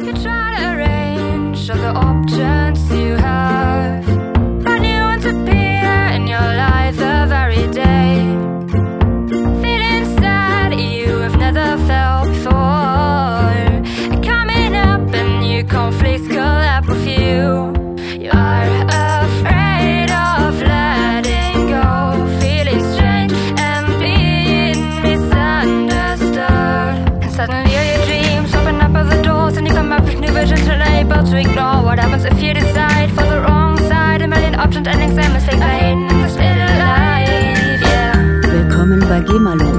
You try to arrange all the options you have, but you want to appear in your life the very day, feeling sad you have never felt before, coming up and new conflicts collab with you. You are afraid of letting go, feeling strange and being misunderstood. And suddenly all your dreams open up all the doors, and you come up with new visions unable to ignore. What happens if you decide for the wrong side? A million options, endings and mistakes are hidden in this little life, yeah. Willkommen bei GEMALO,